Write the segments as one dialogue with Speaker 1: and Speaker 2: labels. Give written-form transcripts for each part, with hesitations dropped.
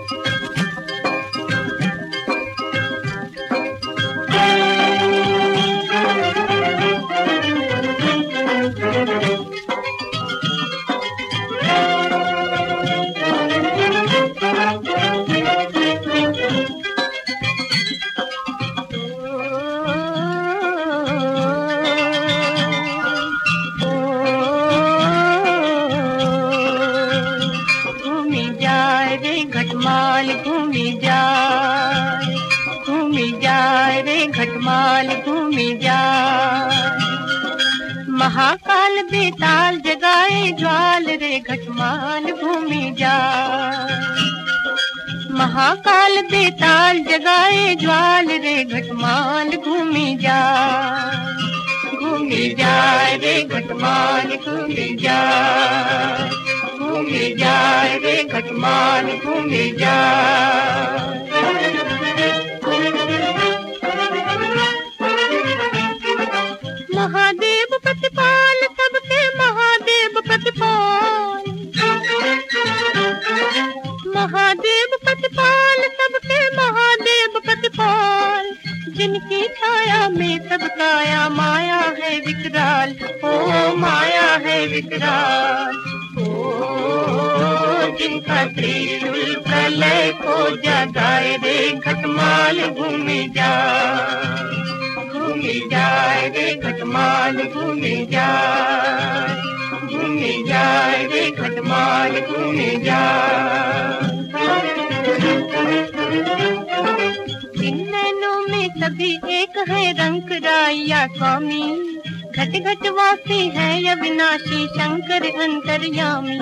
Speaker 1: घटमाल घूमी जाए रे घटमाल घूमी जाए। महाकाल बेताल जगाए ज्वाल रे घटमाल घूमी जाए। महाकाल बेताल जगाए ज्वाल रे घटमाल घूमी जाए रे घटमाल घूमी जाए। घूमी जाए रे घटमाल घूमी जाए। महादेव प्रतिपाल सबके महादेव प्रतिपाल। महादेव प्रतिपाल सबके महादेव प्रतिपाल। जिनकी छाया में सब काया माया है विकराल। ओ माया है विकराल। जिनका त्रिशूल प्रलय को जगाए रे घटमाल घूमी जाए रे घटमाल घूमी जाए। घूमी जाए रे घटमाल घूमी जाए। इन नैनों में सभी एक है रंग राया स्वामी। घट घट वासी है अविनाशी शंकर अंतर्यामी।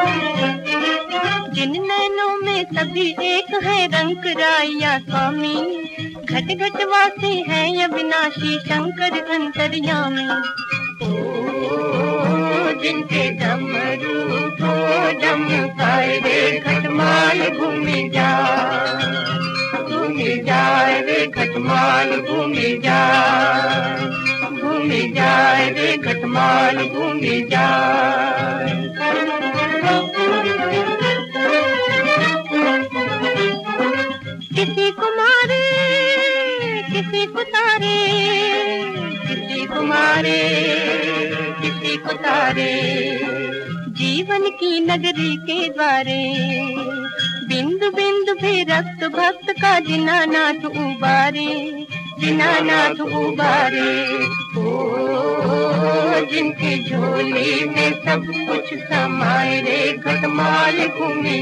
Speaker 1: जिन नैनों में सभी एक है रंग राया स्वामी। घट घट वासी है अविनाशी शंकर अंतर्यामी। जिनके डमरू को डमकाए रे घटमाल घूमी जाए रे घटमाल घूमी जाए। घूमी जाए रे घटमाल घूमी जाए। किसी को मारे किसी को तारे। किसी को मारे किसी को तारे। जीवन की नगरी के द्वारे। बिंदु बिंदु भी रक्त भक्त का दीनानाथ उबारे। दीनानाथ उबारे। जिनके झोली में सब कुछ समाए रे घटमाल घूमी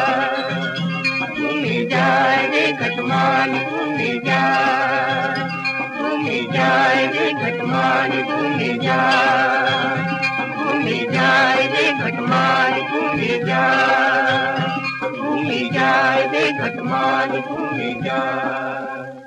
Speaker 1: जाए रे घटमाल घूमी जाए। घूमी जाए रे घटमाल घूमी जाए। घूमी जाए रे घटमाल घूमी जाए। घूमी जाए रे घटमाल घूमी जाए।